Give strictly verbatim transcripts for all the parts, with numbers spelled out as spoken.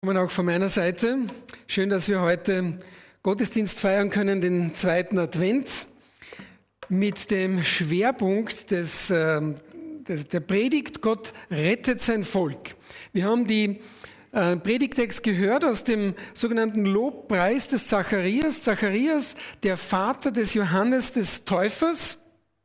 Und auch von meiner Seite. Schön, dass wir heute Gottesdienst feiern können, den zweiten Advent, mit dem Schwerpunkt des, äh, des, der Predigt Gott rettet sein Volk. Wir haben die äh, Predigtext gehört aus dem sogenannten Lobpreis des Zacharias. Zacharias, der Vater des Johannes des Täufers.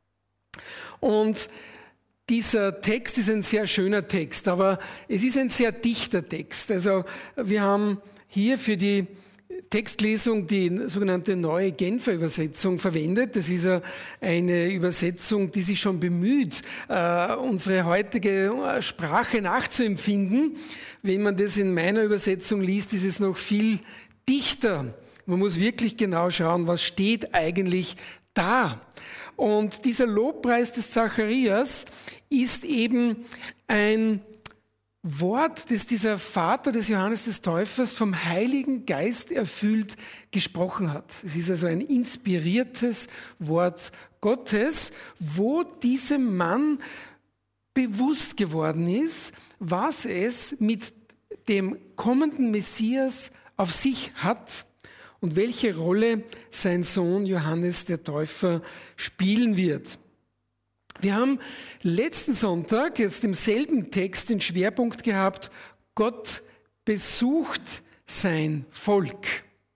Und dieser Text ist ein sehr schöner Text, aber es ist ein sehr dichter Text. Also wir haben hier für die Textlesung die sogenannte Neue Genfer Übersetzung verwendet. Das ist eine Übersetzung, die sich schon bemüht, unsere heutige Sprache nachzuempfinden. Wenn man das in meiner Übersetzung liest, ist es noch viel dichter. Man muss wirklich genau schauen, was steht eigentlich da. Und dieser Lobpreis des Zacharias ist eben ein Wort, das dieser Vater des Johannes des Täufers vom Heiligen Geist erfüllt gesprochen hat. Es ist also ein inspiriertes Wort Gottes, wo diesem Mann bewusst geworden ist, was es mit dem kommenden Messias auf sich hat und welche Rolle sein Sohn Johannes der Täufer spielen wird. Wir haben letzten Sonntag jetzt im selben Text den Schwerpunkt gehabt, Gott besucht sein Volk.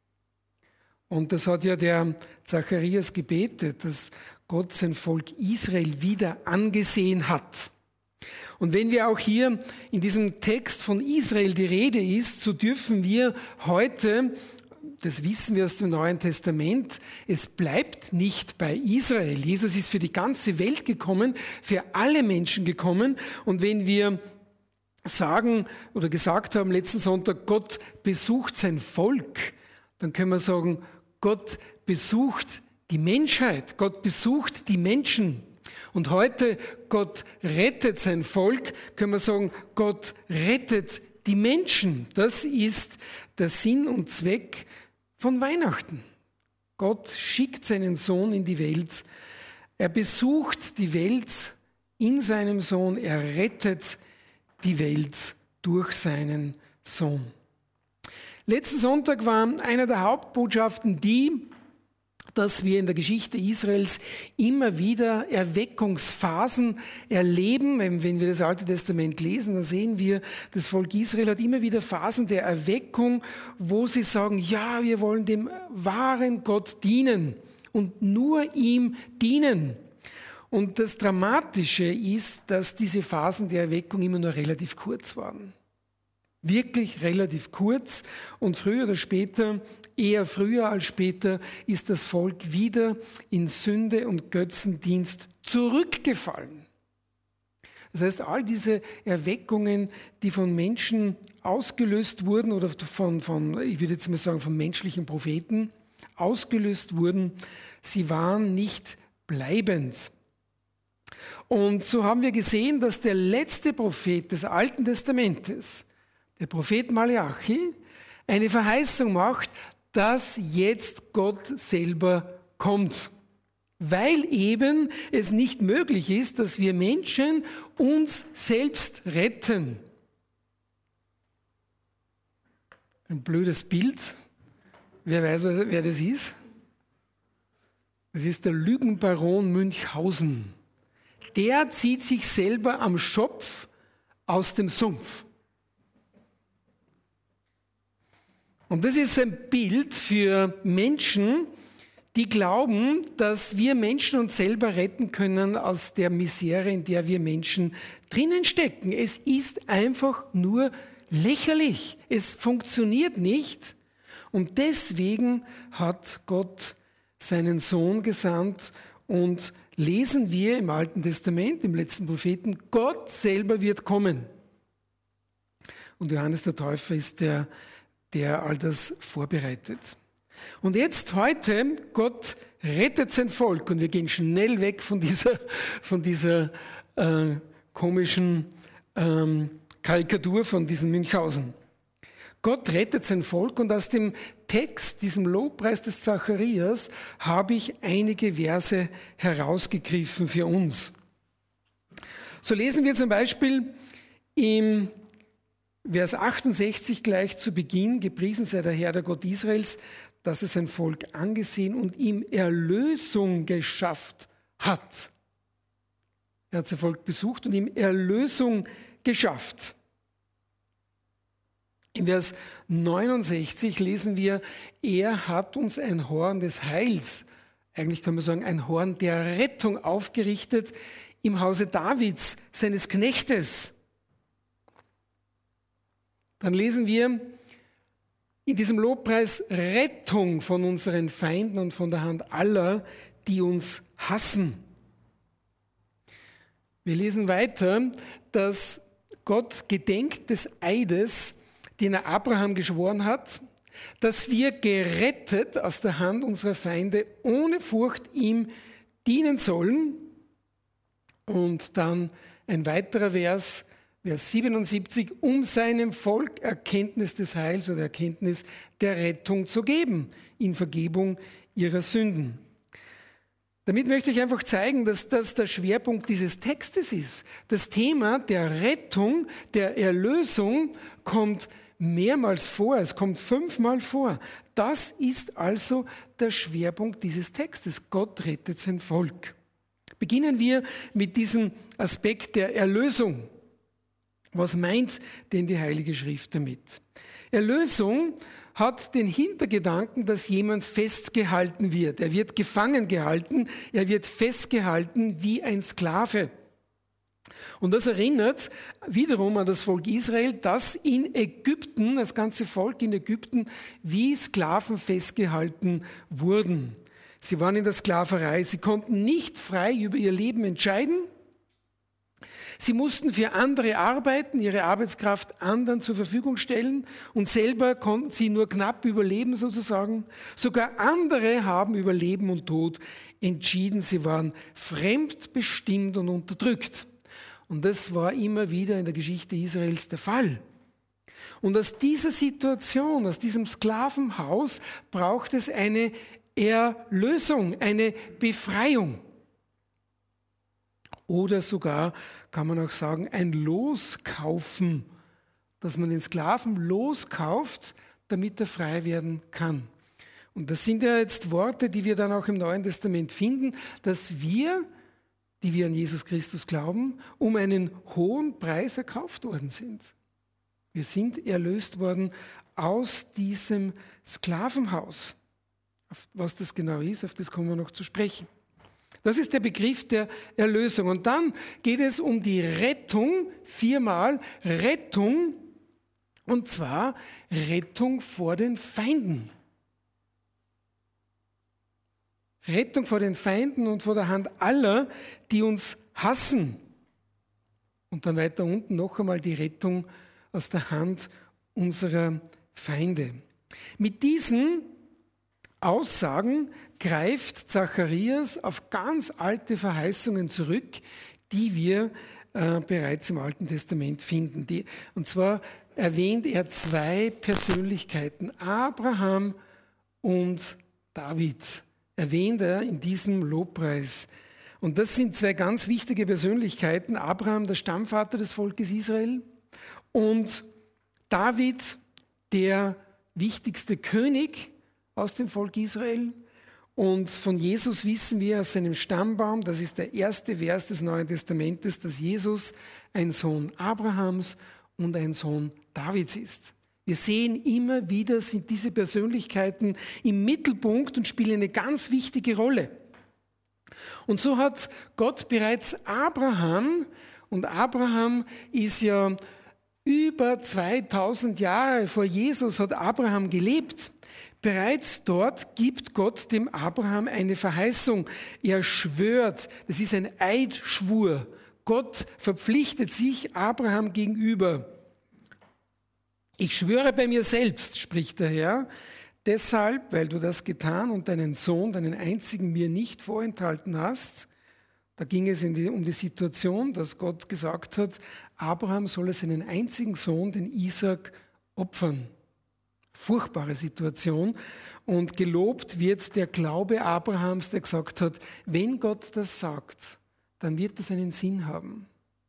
Und das hat ja der Zacharias gebetet, dass Gott sein Volk Israel wieder angesehen hat. Und wenn wir auch hier in diesem Text von Israel die Rede ist, so dürfen wir heute, das wissen wir aus dem Neuen Testament, es bleibt nicht bei Israel. Jesus ist für die ganze Welt gekommen, für alle Menschen gekommen. Und wenn wir sagen oder gesagt haben letzten Sonntag, Gott besucht sein Volk, dann können wir sagen, Gott besucht die Menschheit, Gott besucht die Menschen. Und heute, Gott rettet sein Volk, können wir sagen, Gott rettet die Menschen. Das ist der Sinn und Zweck von Weihnachten. Gott schickt seinen Sohn in die Welt. Er besucht die Welt in seinem Sohn. Er rettet die Welt durch seinen Sohn. Letzten Sonntag war einer der Hauptbotschaften die, dass wir in der Geschichte Israels immer wieder Erweckungsphasen erleben. Wenn wir das Alte Testament lesen, dann sehen wir, das Volk Israel hat immer wieder Phasen der Erweckung, wo sie sagen, ja, wir wollen dem wahren Gott dienen und nur ihm dienen. Und das Dramatische ist, dass diese Phasen der Erweckung immer nur relativ kurz waren. Wirklich relativ kurz und früher oder später, eher früher als später, ist das Volk wieder in Sünde und Götzendienst zurückgefallen. Das heißt, all diese Erweckungen, die von Menschen ausgelöst wurden oder von, von, ich würde jetzt mal sagen, von menschlichen Propheten ausgelöst wurden, sie waren nicht bleibend. Und so haben wir gesehen, dass der letzte Prophet des Alten Testamentes, der Prophet Malachi, eine Verheißung macht, dass jetzt Gott selber kommt. Weil eben es nicht möglich ist, dass wir Menschen uns selbst retten. Ein blödes Bild. Wer weiß, wer das ist? Das ist der Lügenbaron Münchhausen. Der zieht sich selber am Schopf aus dem Sumpf. Und das ist ein Bild für Menschen, die glauben, dass wir Menschen uns selber retten können aus der Misere, in der wir Menschen drinnen stecken. Es ist einfach nur lächerlich. Es funktioniert nicht. Und deswegen hat Gott seinen Sohn gesandt und lesen wir im Alten Testament, im letzten Propheten, Gott selber wird kommen. Und Johannes der Täufer ist der der all das vorbereitet. Und jetzt heute, Gott rettet sein Volk und wir gehen schnell weg von dieser, von dieser äh, komischen ähm, Karikatur von diesem Münchhausen. Gott rettet sein Volk und aus dem Text, diesem Lobpreis des Zacharias, habe ich einige Verse herausgegriffen für uns. So lesen wir zum Beispiel im Vers achtundsechzig gleich zu Beginn, gepriesen sei der Herr, der Gott Israels, dass er sein Volk angesehen und ihm Erlösung geschafft hat. Er hat sein Volk besucht und ihm Erlösung geschafft. In Vers neunundsechzig lesen wir, er hat uns ein Horn des Heils, eigentlich kann man sagen, ein Horn der Rettung aufgerichtet im Hause Davids, seines Knechtes. Dann lesen wir in diesem Lobpreis Rettung von unseren Feinden und von der Hand aller, die uns hassen. Wir lesen weiter, dass Gott gedenkt des Eides, den er Abraham geschworen hat, dass wir gerettet aus der Hand unserer Feinde ohne Furcht ihm dienen sollen. Und dann ein weiterer Vers, Vers siebenundsiebzig, um seinem Volk Erkenntnis des Heils oder Erkenntnis der Rettung zu geben, in Vergebung ihrer Sünden. Damit möchte ich einfach zeigen, dass das der Schwerpunkt dieses Textes ist. Das Thema der Rettung, der Erlösung kommt mehrmals vor, es kommt fünfmal vor. Das ist also der Schwerpunkt dieses Textes. Gott rettet sein Volk. Beginnen wir mit diesem Aspekt der Erlösung. Was meint denn die Heilige Schrift damit? Erlösung hat den Hintergedanken, dass jemand festgehalten wird. Er wird gefangen gehalten, er wird festgehalten wie ein Sklave. Und das erinnert wiederum an das Volk Israel, das in Ägypten, das ganze Volk in Ägypten, wie Sklaven festgehalten wurden. Sie waren in der Sklaverei, sie konnten nicht frei über ihr Leben entscheiden. Sie mussten für andere arbeiten, ihre Arbeitskraft anderen zur Verfügung stellen und selber konnten sie nur knapp überleben sozusagen. Sogar andere haben über Leben und Tod entschieden. Sie waren fremdbestimmt und unterdrückt. Und das war immer wieder in der Geschichte Israels der Fall. Und aus dieser Situation, aus diesem Sklavenhaus braucht es eine Erlösung, eine Befreiung. Oder sogar, kann man auch sagen, ein Loskaufen, dass man den Sklaven loskauft, damit er frei werden kann. Und das sind ja jetzt Worte, die wir dann auch im Neuen Testament finden, dass wir, die wir an Jesus Christus glauben, um einen hohen Preis erkauft worden sind. Wir sind erlöst worden aus diesem Sklavenhaus. Was das genau ist, auf das kommen wir noch zu sprechen. Das ist der Begriff der Erlösung. Und dann geht es um die Rettung, viermal Rettung, und zwar Rettung vor den Feinden. Rettung vor den Feinden und vor der Hand aller, die uns hassen. Und dann weiter unten noch einmal die Rettung aus der Hand unserer Feinde. Mit diesen Aussagen greift Zacharias auf ganz alte Verheißungen zurück, die wir äh, bereits im Alten Testament finden. Die, und zwar erwähnt er zwei Persönlichkeiten, Abraham und David, erwähnt er in diesem Lobpreis. Und das sind zwei ganz wichtige Persönlichkeiten. Abraham, der Stammvater des Volkes Israel, und David, der wichtigste König aus dem Volk Israel. Und von Jesus wissen wir aus seinem Stammbaum, das ist der erste Vers des Neuen Testamentes, dass Jesus ein Sohn Abrahams und ein Sohn Davids ist. Wir sehen immer wieder, sind diese Persönlichkeiten im Mittelpunkt und spielen eine ganz wichtige Rolle. Und so hat Gott bereits Abraham, und Abraham ist ja über zweitausend Jahre vor Jesus hat Abraham gelebt. Bereits dort gibt Gott dem Abraham eine Verheißung. Er schwört, das ist ein Eidschwur. Gott verpflichtet sich Abraham gegenüber. Ich schwöre bei mir selbst, spricht der Herr, deshalb, weil du das getan und deinen Sohn, deinen einzigen, mir nicht vorenthalten hast. Da ging es in die, um die Situation, dass Gott gesagt hat, Abraham solle seinen einzigen Sohn, den Isaak, opfern. Furchtbare Situation. Und gelobt wird der Glaube Abrahams, der gesagt hat, wenn Gott das sagt, dann wird das einen Sinn haben.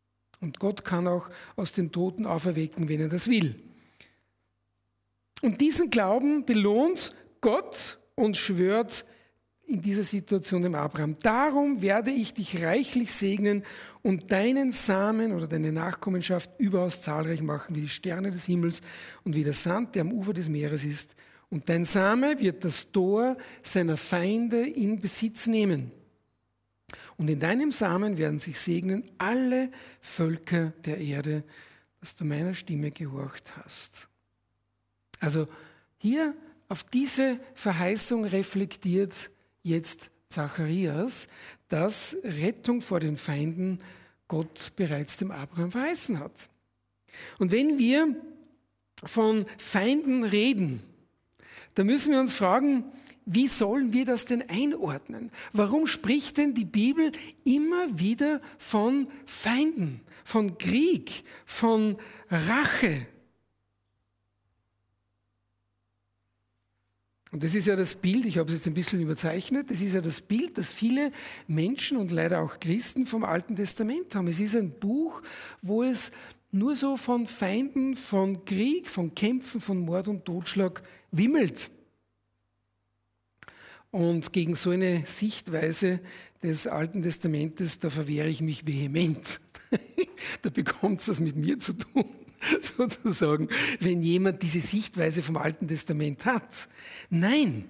Und Gott kann auch aus den Toten auferwecken, wenn er das will. Und diesen Glauben belohnt Gott und schwört in dieser Situation dem Abraham: Darum werde ich dich reichlich segnen und deinen Samen oder deine Nachkommenschaft überaus zahlreich machen, wie die Sterne des Himmels und wie der Sand, der am Ufer des Meeres ist. Und dein Same wird das Tor seiner Feinde in Besitz nehmen. Und in deinem Samen werden sich segnen alle Völker der Erde, dass du meiner Stimme gehorcht hast. Also hier auf diese Verheißung reflektiert jetzt Zacharias, dass Rettung vor den Feinden Gott bereits dem Abraham verheißen hat. Und wenn wir von Feinden reden, dann müssen wir uns fragen, wie sollen wir das denn einordnen? Warum spricht denn die Bibel immer wieder von Feinden, von Krieg, von Rache? Und das ist ja das Bild, ich habe es jetzt ein bisschen überzeichnet, das ist ja das Bild, das viele Menschen und leider auch Christen vom Alten Testament haben. Es ist ein Buch, wo es nur so von Feinden, von Krieg, von Kämpfen, von Mord und Totschlag wimmelt. Und gegen so eine Sichtweise des Alten Testamentes, da verwehre ich mich vehement. Da bekommt es das mit mir zu tun, sozusagen, wenn jemand diese Sichtweise vom Alten Testament hat. Nein,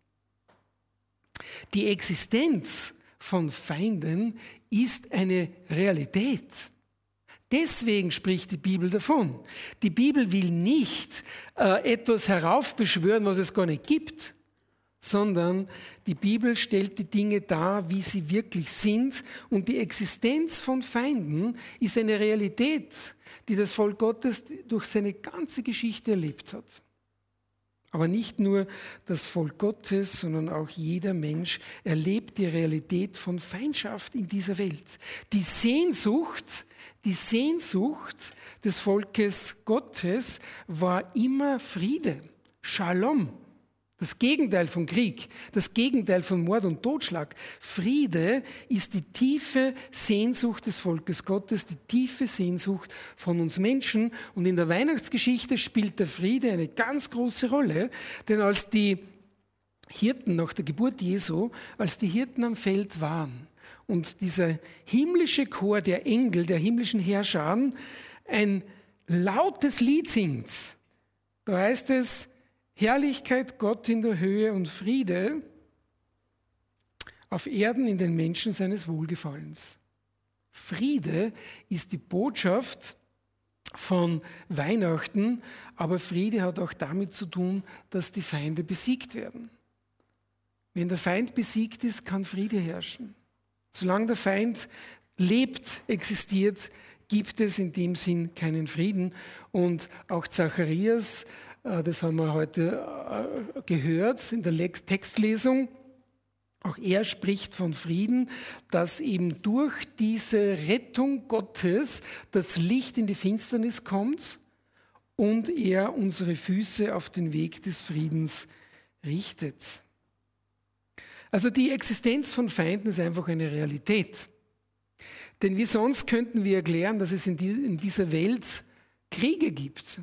die Existenz von Feinden ist eine Realität. Deswegen spricht die Bibel davon. Die Bibel will nicht äh, etwas heraufbeschwören, was es gar nicht gibt, sondern die Bibel stellt die Dinge dar, wie sie wirklich sind. Und die Existenz von Feinden ist eine Realität, die das Volk Gottes durch seine ganze Geschichte erlebt hat. Aber nicht nur das Volk Gottes, sondern auch jeder Mensch erlebt die Realität von Feindschaft in dieser Welt. Die Sehnsucht, die Sehnsucht des Volkes Gottes war immer Friede, Shalom. Das Gegenteil von Krieg, das Gegenteil von Mord und Totschlag. Friede ist die tiefe Sehnsucht des Volkes Gottes, die tiefe Sehnsucht von uns Menschen. Und in der Weihnachtsgeschichte spielt der Friede eine ganz große Rolle, denn als die Hirten nach der Geburt Jesu, als die Hirten am Feld waren und dieser himmlische Chor der Engel, der himmlischen Herrscharen, ein lautes Lied singt, da heißt es: Herrlichkeit Gott in der Höhe und Friede auf Erden in den Menschen seines Wohlgefallens. Friede ist die Botschaft von Weihnachten, aber Friede hat auch damit zu tun, dass die Feinde besiegt werden. Wenn der Feind besiegt ist, kann Friede herrschen. Solange der Feind lebt, existiert, gibt es in dem Sinn keinen Frieden. Und auch Zacharias, das haben wir heute gehört in der Textlesung, auch er spricht von Frieden, dass eben durch diese Rettung Gottes das Licht in die Finsternis kommt und er unsere Füße auf den Weg des Friedens richtet. Also die Existenz von Feinden ist einfach eine Realität. Denn wie sonst könnten wir erklären, dass es in, die, in dieser Welt Kriege gibt?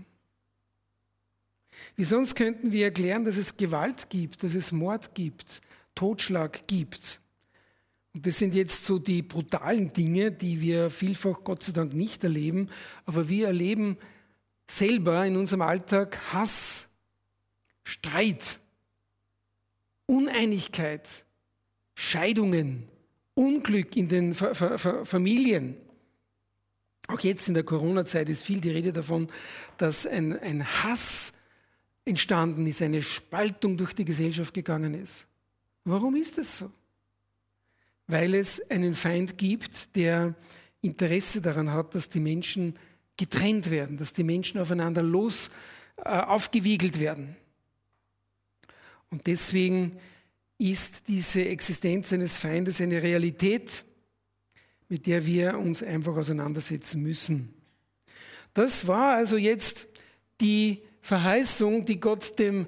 Wie sonst könnten wir erklären, dass es Gewalt gibt, dass es Mord gibt, Totschlag gibt? Und das sind jetzt so die brutalen Dinge, die wir vielfach Gott sei Dank nicht erleben, aber wir erleben selber in unserem Alltag Hass, Streit, Uneinigkeit, Scheidungen, Unglück in den Fa- Fa- Fa- Familien. Auch jetzt in der Corona-Zeit ist viel die Rede davon, dass ein, ein Hass entstanden ist, eine Spaltung durch die Gesellschaft gegangen ist. Warum ist das so? Weil es einen Feind gibt, der Interesse daran hat, dass die Menschen getrennt werden, dass die Menschen aufeinander los äh, aufgewiegelt werden. Und deswegen ist diese Existenz eines Feindes eine Realität, mit der wir uns einfach auseinandersetzen müssen. Das war also jetzt die Verheißung, die Gott dem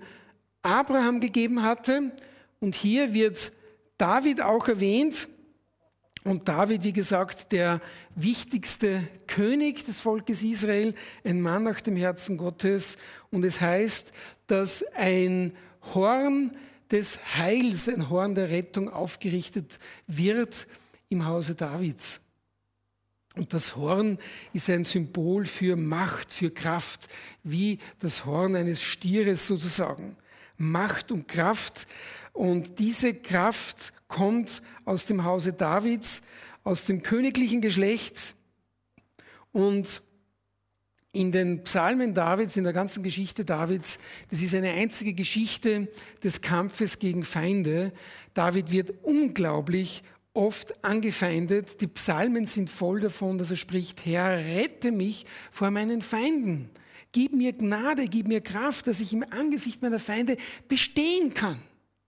Abraham gegeben hatte. Und hier wird David auch erwähnt. Und David, wie gesagt, der wichtigste König des Volkes Israel, ein Mann nach dem Herzen Gottes. Und es heißt, dass ein Horn des Heils, ein Horn der Rettung aufgerichtet wird im Hause Davids. Und das Horn ist ein Symbol für Macht, für Kraft, wie das Horn eines Stieres sozusagen. Macht und Kraft. Und diese Kraft kommt aus dem Hause Davids, aus dem königlichen Geschlecht. Und in den Psalmen Davids, in der ganzen Geschichte Davids, das ist eine einzige Geschichte des Kampfes gegen Feinde. David wird unglaublich oft angefeindet. Die Psalmen sind voll davon, dass er spricht: Herr, rette mich vor meinen Feinden. Gib mir Gnade, gib mir Kraft, dass ich im Angesicht meiner Feinde bestehen kann.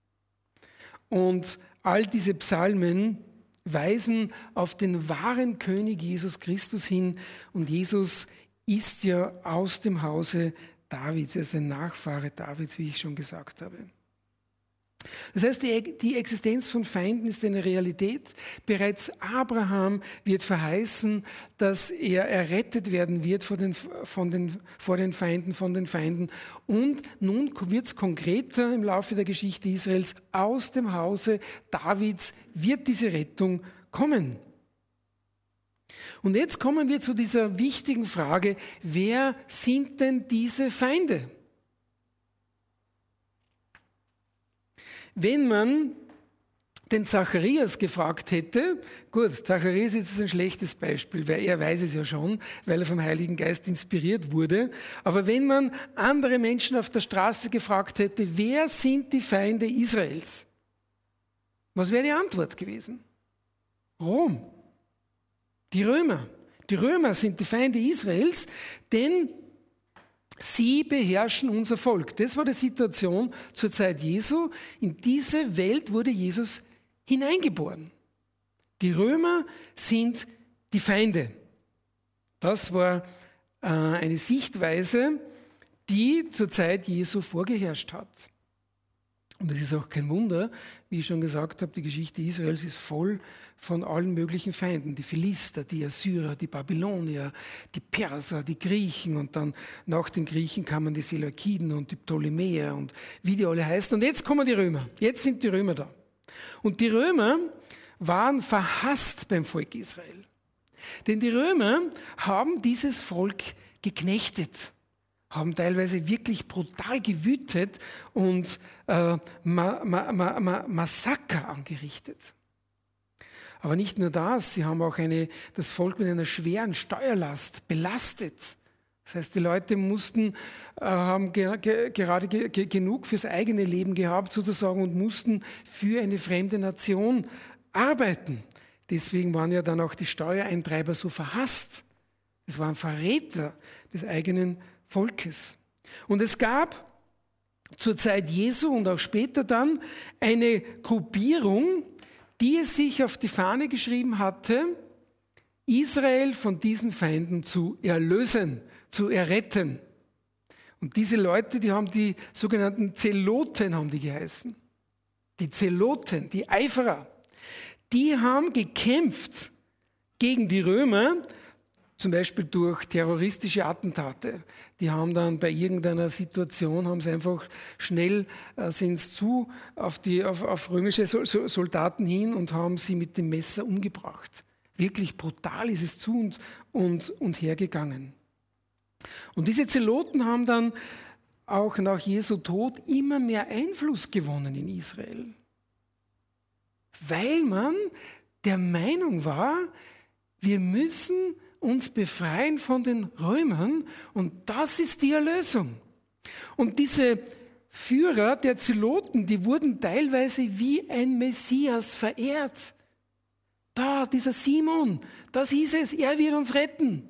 Und all diese Psalmen weisen auf den wahren König Jesus Christus hin. Und Jesus ist ja aus dem Hause Davids, er ist ein Nachfahre Davids, wie ich schon gesagt habe. Das heißt, die, die Existenz von Feinden ist eine Realität. Bereits Abraham wird verheißen, dass er errettet werden wird vor den, von den, vor den Feinden, von den Feinden. Und nun wird es konkreter im Laufe der Geschichte Israels. Aus dem Hause Davids wird diese Rettung kommen. Und jetzt kommen wir zu dieser wichtigen Frage: Wer sind denn diese Feinde? Wenn man den Zacharias gefragt hätte, gut, Zacharias ist jetzt ein schlechtes Beispiel, weil er weiß es ja schon, weil er vom Heiligen Geist inspiriert wurde. Aber wenn man andere Menschen auf der Straße gefragt hätte, wer sind die Feinde Israels? Was wäre die Antwort gewesen? Rom. Die Römer. Die Römer sind die Feinde Israels, denn sie beherrschen unser Volk. Das war die Situation zur Zeit Jesu. In diese Welt wurde Jesus hineingeboren. Die Römer sind die Feinde. Das war äh, eine Sichtweise, die zur Zeit Jesu vorgeherrscht hat. Und es ist auch kein Wunder, wie ich schon gesagt habe, die Geschichte Israels ist voll von allen möglichen Feinden. Die Philister, die Assyrer, die Babylonier, die Perser, die Griechen und dann nach den Griechen kamen die Seleukiden und die Ptolemäer und wie die alle heißen. Und jetzt kommen die Römer. Jetzt sind die Römer da. Und die Römer waren verhasst beim Volk Israel. Denn die Römer haben dieses Volk geknechtet, haben teilweise wirklich brutal gewütet und äh, Ma- Ma- Ma- Ma- Massaker angerichtet. Aber nicht nur das, sie haben auch eine, das Volk mit einer schweren Steuerlast belastet. Das heißt, die Leute mussten, äh, haben ge- ge- gerade ge- ge- genug fürs eigene Leben gehabt sozusagen und mussten für eine fremde Nation arbeiten. Deswegen waren ja dann auch die Steuereintreiber so verhasst. Es waren Verräter des eigenen Volkes. Und es gab zur Zeit Jesu und auch später dann eine Gruppierung, die es sich auf die Fahne geschrieben hatte, Israel von diesen Feinden zu erlösen, zu erretten. Und diese Leute, die haben die sogenannten Zeloten, haben die geheißen. Die Zeloten, die Eiferer, die haben gekämpft gegen die Römer, zum Beispiel durch terroristische Attentate. Die haben dann bei irgendeiner Situation, haben sie einfach schnell, äh, sind zu auf, die, auf, auf römische Sol- Soldaten hin und haben sie mit dem Messer umgebracht. Wirklich brutal ist es zu und, und, und hergegangen. Und diese Zeloten haben dann auch nach Jesu Tod immer mehr Einfluss gewonnen in Israel. Weil man der Meinung war, wir müssen uns befreien von den Römern und das ist die Erlösung. Und diese Führer der Zeloten, die wurden teilweise wie ein Messias verehrt. Da, dieser Simon, das ist es, er wird uns retten.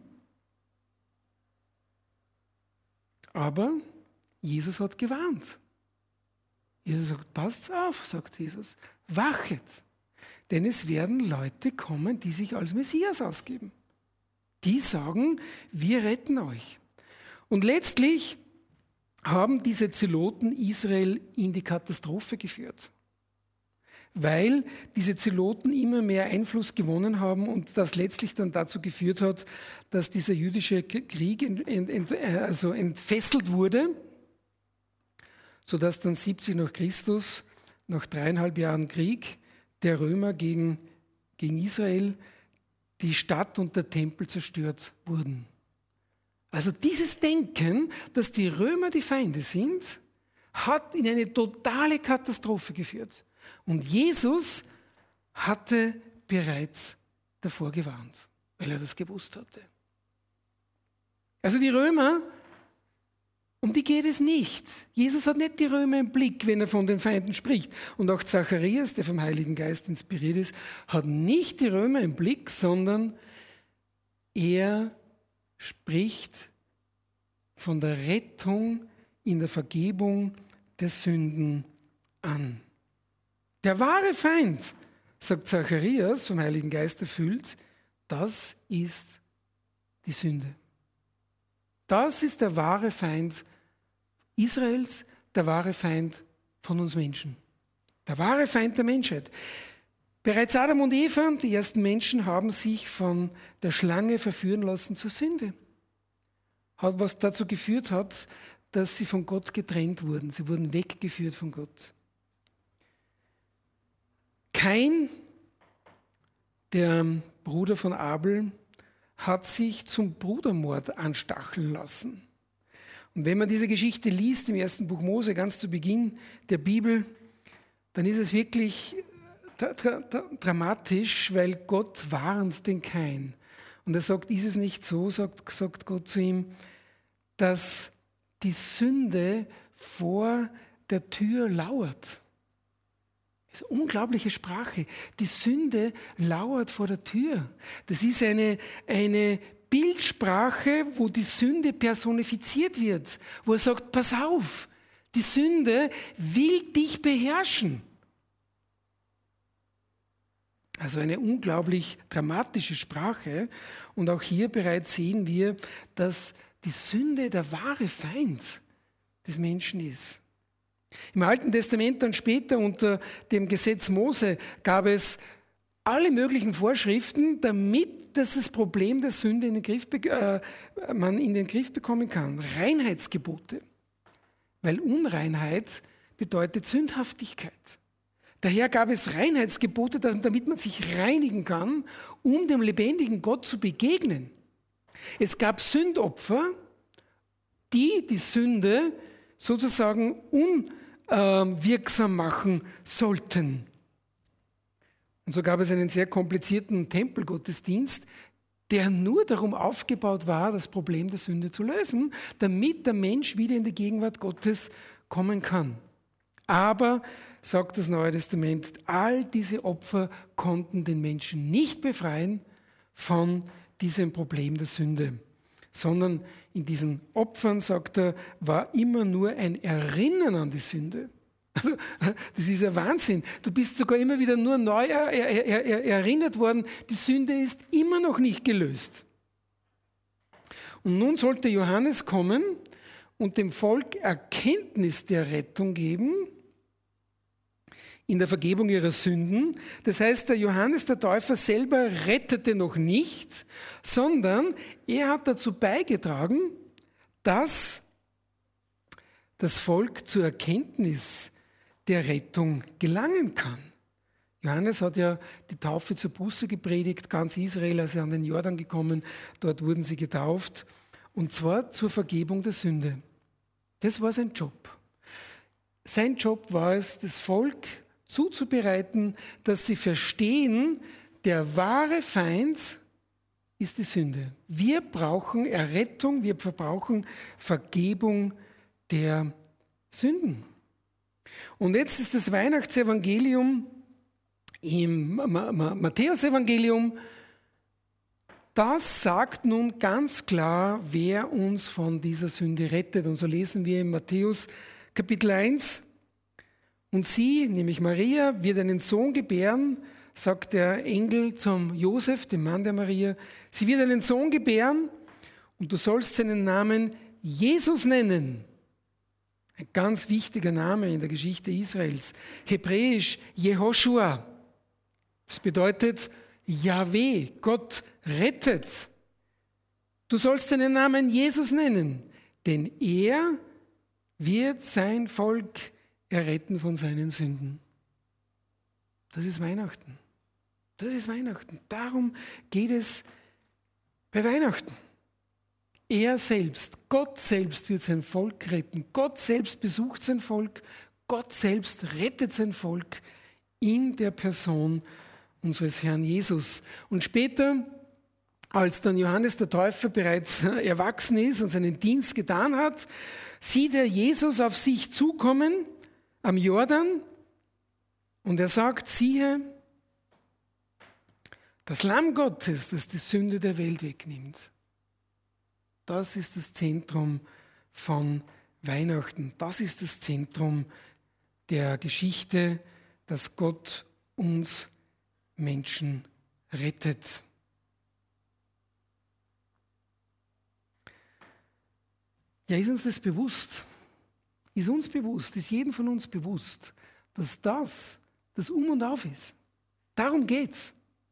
Aber Jesus hat gewarnt. Jesus sagt, passt auf, sagt Jesus, wachet, denn es werden Leute kommen, die sich als Messias ausgeben. Die sagen, wir retten euch. Und letztlich haben diese Zeloten Israel in die Katastrophe geführt. weil diese Zeloten immer mehr Einfluss gewonnen haben und das letztlich dann dazu geführt hat, dass dieser jüdische Krieg ent, ent, ent, also entfesselt wurde, sodass dann siebzig nach Christus, nach dreieinhalb Jahren Krieg der Römer gegen, gegen Israel, die Stadt und der Tempel zerstört wurden. Also dieses Denken, dass die Römer die Feinde sind, hat in eine totale Katastrophe geführt. Und Jesus hatte bereits davor gewarnt, weil er das gewusst hatte. Also die Römer, um die geht es nicht. Jesus hat nicht die Römer im Blick, wenn er von den Feinden spricht. Und auch Zacharias, der vom Heiligen Geist inspiriert ist, hat nicht die Römer im Blick, sondern er spricht von der Rettung in der Vergebung der Sünden an. Der wahre Feind, sagt Zacharias, vom Heiligen Geist erfüllt, das ist die Sünde. Das ist der wahre Feind Israels, der wahre Feind von uns Menschen. Der wahre Feind der Menschheit. Bereits Adam und Eva, die ersten Menschen, haben sich von der Schlange verführen lassen zur Sünde. Was dazu geführt hat, dass sie von Gott getrennt wurden. Sie wurden weggeführt von Gott. Kain, der Bruder von Abel, hat sich zum Brudermord anstacheln lassen. Und wenn man diese Geschichte liest im ersten Buch Mose, ganz zu Beginn der Bibel, dann ist es wirklich dra- dra- dramatisch, weil Gott warnt den Kain. Und er sagt, ist es nicht so, sagt, sagt Gott zu ihm, dass die Sünde vor der Tür lauert. Das ist eine unglaubliche Sprache. Die Sünde lauert vor der Tür. Das ist eine, eine Bildsprache, wo die Sünde personifiziert wird, wo er sagt, pass auf, die Sünde will dich beherrschen. Also eine unglaublich dramatische Sprache. Und auch hier bereits sehen wir, dass die Sünde der wahre Feind des Menschen ist. Im Alten Testament und später unter dem Gesetz Mose gab es alle möglichen Vorschriften, damit dass das Problem der Sünde in den Griff, äh, man in den Griff bekommen kann. Reinheitsgebote. Weil Unreinheit bedeutet Sündhaftigkeit. Daher gab es Reinheitsgebote, damit man sich reinigen kann, um dem lebendigen Gott zu begegnen. Es gab Sündopfer, die die Sünde sozusagen unwirksam machen sollten. Und so gab es einen sehr komplizierten Tempelgottesdienst, der nur darum aufgebaut war, das Problem der Sünde zu lösen, damit der Mensch wieder in die Gegenwart Gottes kommen kann. Aber, sagt das Neue Testament, all diese Opfer konnten den Menschen nicht befreien von diesem Problem der Sünde, sondern in diesen Opfern, sagt er, war immer nur ein Erinnern an die Sünde. Also, das ist ja Wahnsinn. Du bist sogar immer wieder nur neu er, er, er, erinnert worden, die Sünde ist immer noch nicht gelöst. Und nun sollte Johannes kommen und dem Volk Erkenntnis der Rettung geben, in der Vergebung ihrer Sünden. Das heißt, der Johannes der Täufer selber rettete noch nicht, sondern er hat dazu beigetragen, dass das Volk zur Erkenntnis der Rettung gelangen kann. Johannes hat ja die Taufe zur Buße gepredigt, ganz Israel, als er an den Jordan gekommen, dort wurden sie getauft, und zwar zur Vergebung der Sünde. Das war sein Job. Sein Job war es, das Volk zuzubereiten, dass sie verstehen, der wahre Feind ist die Sünde. Wir brauchen Errettung, wir brauchen Vergebung der Sünden. Und jetzt ist das Weihnachtsevangelium im Matthäusevangelium, das sagt nun ganz klar, wer uns von dieser Sünde rettet. Und so lesen wir in Matthäus Kapitel eins, und sie, nämlich Maria, wird einen Sohn gebären, sagt der Engel zum Josef, dem Mann der Maria, sie wird einen Sohn gebären und du sollst seinen Namen Jesus nennen. Ein ganz wichtiger Name in der Geschichte Israels. Hebräisch Jehoshua. Das bedeutet Jahweh, Gott rettet. Du sollst deinen Namen Jesus nennen, denn er wird sein Volk erretten von seinen Sünden. Das ist Weihnachten. Das ist Weihnachten. Darum geht es bei Weihnachten. Er selbst, Gott selbst wird sein Volk retten. Gott selbst besucht sein Volk. Gott selbst rettet sein Volk in der Person unseres Herrn Jesus. Und später, als dann Johannes der Täufer bereits erwachsen ist und seinen Dienst getan hat, sieht er Jesus auf sich zukommen am Jordan und er sagt, siehe, das Lamm Gottes, das die Sünde der Welt wegnimmt. Das ist das Zentrum von Weihnachten. Das ist das Zentrum der Geschichte, dass Gott uns Menschen rettet. Ja, ist uns das bewusst? Ist uns bewusst, ist jedem von uns bewusst, dass das das Um und Auf ist? Darum geht's.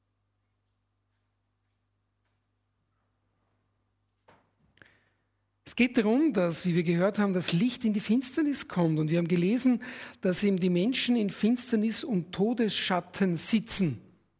Es geht darum, dass, wie wir gehört haben, das Licht in die Finsternis kommt. Und wir haben gelesen, dass eben die Menschen in Finsternis und Todesschatten sitzen.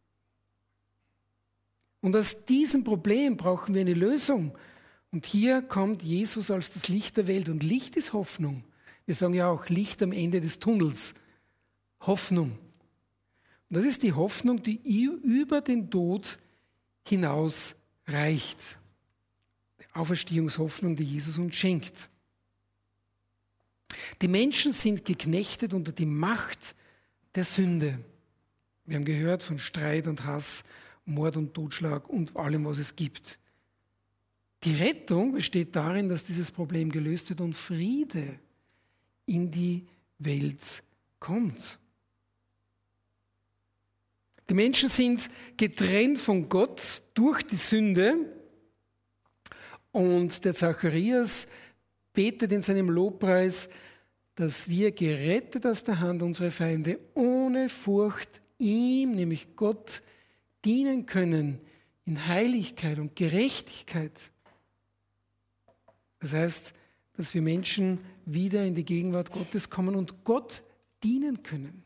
Und aus diesem Problem brauchen wir eine Lösung. Und hier kommt Jesus als das Licht der Welt. Und Licht ist Hoffnung. Wir sagen ja auch Licht am Ende des Tunnels. Hoffnung. Und das ist die Hoffnung, die über den Tod hinaus reicht. Auferstehungshoffnung, die Jesus uns schenkt. Die Menschen sind geknechtet unter die Macht der Sünde. Wir haben gehört von Streit und Hass, Mord und Totschlag und allem, was es gibt. Die Rettung besteht darin, dass dieses Problem gelöst wird und Friede in die Welt kommt. Die Menschen sind getrennt von Gott durch die Sünde. Und der Zacharias betet in seinem Lobpreis, dass wir gerettet aus der Hand unserer Feinde ohne Furcht ihm, nämlich Gott, dienen können in Heiligkeit und Gerechtigkeit. Das heißt, dass wir Menschen wieder in die Gegenwart Gottes kommen und Gott dienen können.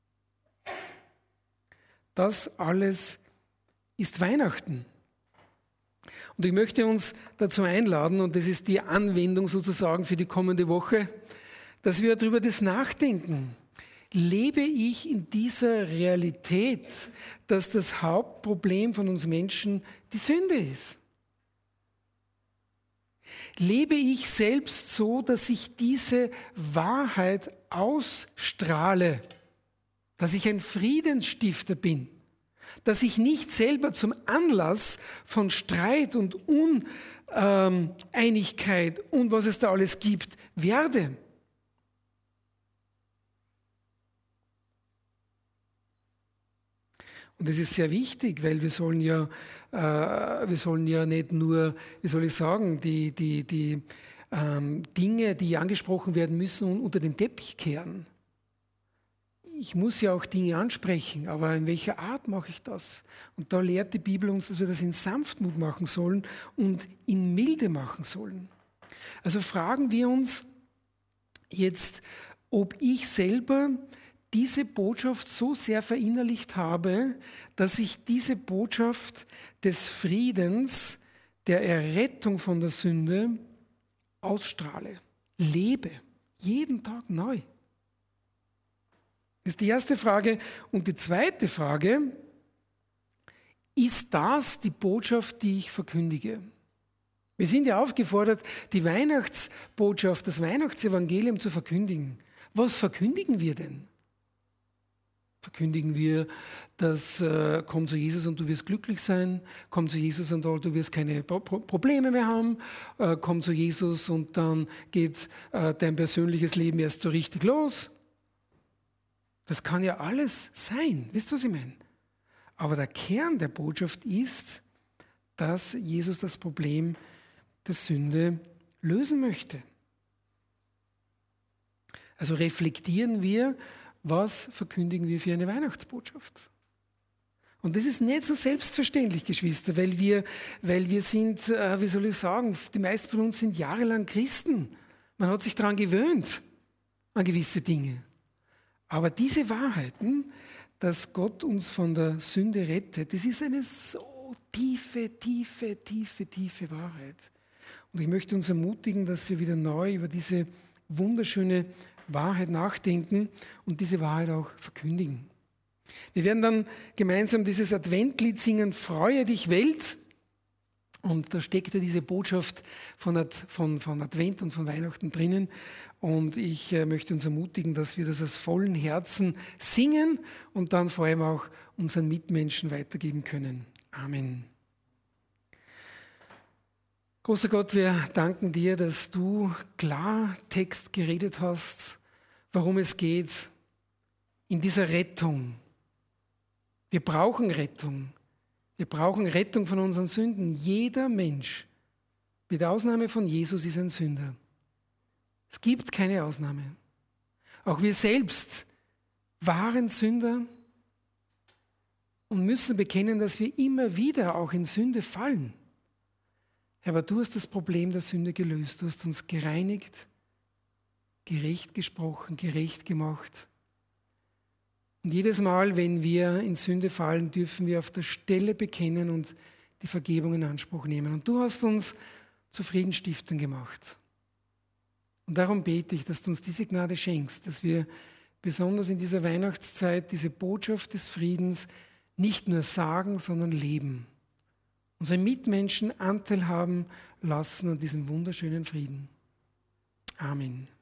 Das alles ist Weihnachten. Und ich möchte uns dazu einladen, und das ist die Anwendung sozusagen für die kommende Woche, dass wir darüber das nachdenken. Lebe ich in dieser Realität, dass das Hauptproblem von uns Menschen die Sünde ist? Lebe ich selbst so, dass ich diese Wahrheit ausstrahle, dass ich ein Friedensstifter bin? Dass ich nicht selber zum Anlass von Streit und Uneinigkeit und was es da alles gibt, werde. Und das ist sehr wichtig, weil wir sollen ja, äh, wir sollen ja nicht nur, wie soll ich sagen, die, die, die ähm, Dinge, die angesprochen werden müssen, unter den Teppich kehren. Ich muss ja auch Dinge ansprechen, aber in welcher Art mache ich das? Und da lehrt die Bibel uns, dass wir das in Sanftmut machen sollen und in Milde machen sollen. Also fragen wir uns jetzt, ob ich selber diese Botschaft so sehr verinnerlicht habe, dass ich diese Botschaft des Friedens, der Errettung von der Sünde ausstrahle, lebe, jeden Tag neu. Das ist die erste Frage. Und die zweite Frage, ist das die Botschaft, die ich verkündige? Wir sind ja aufgefordert, die Weihnachtsbotschaft, das Weihnachtsevangelium zu verkündigen. Was verkündigen wir denn? Verkündigen wir, dass äh, komm zu Jesus und du wirst glücklich sein, komm zu Jesus und du wirst keine Pro- Probleme mehr haben, äh, komm zu Jesus und dann geht äh, dein persönliches Leben erst so richtig los. Das kann ja alles sein, wisst ihr, was ich meine? Aber der Kern der Botschaft ist, dass Jesus das Problem der Sünde lösen möchte. Also reflektieren wir, was verkündigen wir für eine Weihnachtsbotschaft. Und das ist nicht so selbstverständlich, Geschwister, weil wir, weil wir sind, äh, wie soll ich sagen, die meisten von uns sind jahrelang Christen. Man hat sich daran gewöhnt, an gewisse Dinge. Aber diese Wahrheiten, dass Gott uns von der Sünde rettet, das ist eine so tiefe, tiefe, tiefe, tiefe Wahrheit. Und ich möchte uns ermutigen, dass wir wieder neu über diese wunderschöne Wahrheit nachdenken und diese Wahrheit auch verkündigen. Wir werden dann gemeinsam dieses Adventlied singen, Freue dich Welt. Und da steckt ja diese Botschaft von, Ad, von, von Advent und von Weihnachten drinnen. Und ich äh, möchte uns ermutigen, dass wir das aus vollen Herzen singen und dann vor allem auch unseren Mitmenschen weitergeben können. Amen. Großer Gott, wir danken dir, dass du Klartext geredet hast, worum es geht in dieser Rettung. Wir brauchen Rettung. Wir brauchen Rettung von unseren Sünden. Jeder Mensch, mit Ausnahme von Jesus, ist ein Sünder. Es gibt keine Ausnahme. Auch wir selbst waren Sünder und müssen bekennen, dass wir immer wieder auch in Sünde fallen. Aber du hast das Problem der Sünde gelöst. Du hast uns gereinigt, gerecht gesprochen, gerecht gemacht. Und jedes Mal, wenn wir in Sünde fallen, dürfen wir auf der Stelle bekennen und die Vergebung in Anspruch nehmen. Und du hast uns zu Friedenstiftern gemacht. Und darum bete ich, dass du uns diese Gnade schenkst, dass wir besonders in dieser Weihnachtszeit diese Botschaft des Friedens nicht nur sagen, sondern leben. Unsere Mitmenschen Anteil haben lassen an diesem wunderschönen Frieden. Amen.